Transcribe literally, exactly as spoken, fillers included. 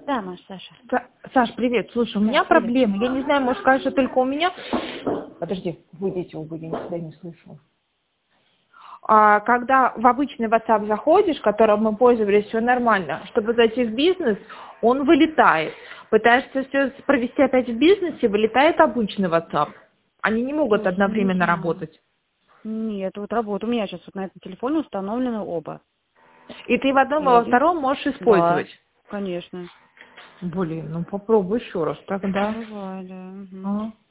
Да, Маш, Саша. Са- Саш, привет. Слушай, у Да, меня привет. проблема. Я не знаю, может, кажется, только у меня. Подожди, выйдите оба, я никогда не слышу. А, когда в обычный WhatsApp заходишь, которым мы пользовались, все нормально, чтобы зайти в бизнес, он вылетает. Пытаешься все провести опять в бизнесе, вылетает обычный WhatsApp. Они не могут Слушай, ну не одновременно знаю. работать. Нет, вот работа. У меня сейчас вот на этом телефоне установлены оба. И ты в одном и И во один. втором можешь Да, использовать. конечно. Блин, ну попробуй еще раз тогда. Давай, да. Угу. А.